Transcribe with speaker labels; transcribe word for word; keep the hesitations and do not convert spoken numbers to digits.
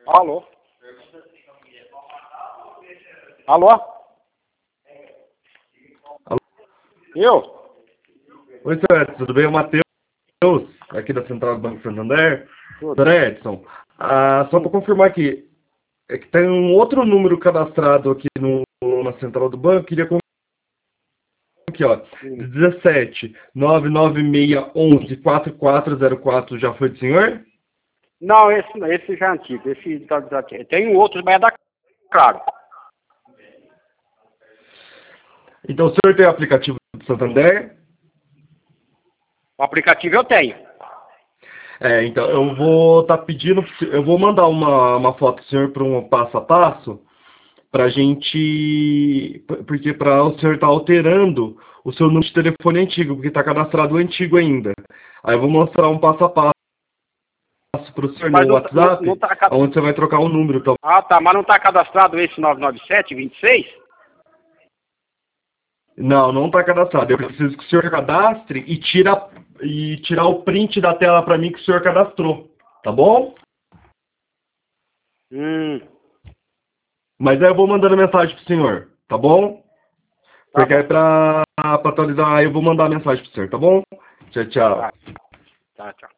Speaker 1: Alô? Alô?
Speaker 2: Alô?
Speaker 1: Eu?
Speaker 2: Oi, senhor Edson, tudo bem? É o Matheus, aqui da Central do Banco Santander.
Speaker 1: Tudo.
Speaker 2: Senhor Edson, ah, só para confirmar aqui, é que tem um outro número cadastrado aqui no, na Central do Banco, queria confirmar aqui, ó,
Speaker 1: Hum.
Speaker 2: dezessete, nove nove seis, onze, quatro quatro zero quatro, já foi do senhor?
Speaker 1: Não, esse, esse já é antigo. Esse tá desativo. Tem um outro, mas é da Claro.
Speaker 2: Então, o senhor tem o aplicativo do Santander?
Speaker 1: O aplicativo eu tenho.
Speaker 2: É, então, eu vou estar pedindo, eu vou mandar uma, uma foto do senhor para um passo a passo, pra gente, porque para o senhor estar alterando o seu número de telefone antigo, porque está cadastrado o antigo ainda. Aí eu vou mostrar um passo a passo para o senhor
Speaker 1: Mas
Speaker 2: no
Speaker 1: não, tá- não,
Speaker 2: WhatsApp,
Speaker 1: não tá... ca-
Speaker 2: onde você vai trocar o número. Tá?
Speaker 1: Ah, tá. Mas não tá cadastrado esse nove nove sete, vinte e seis?
Speaker 2: Não, não está cadastrado. Eu preciso que o senhor cadastre e, tira, e tirar o print da tela para mim que o senhor cadastrou. Tá bom?
Speaker 1: Hum,
Speaker 2: Mas aí eu vou mandando mensagem pro senhor, tá bom?
Speaker 1: tá
Speaker 2: Porque aí
Speaker 1: bom.
Speaker 2: pra, pra atualizar, aí eu vou mandar mensagem pro senhor, tá bom? Tchau, tchau.
Speaker 1: Tá, tá, tchau.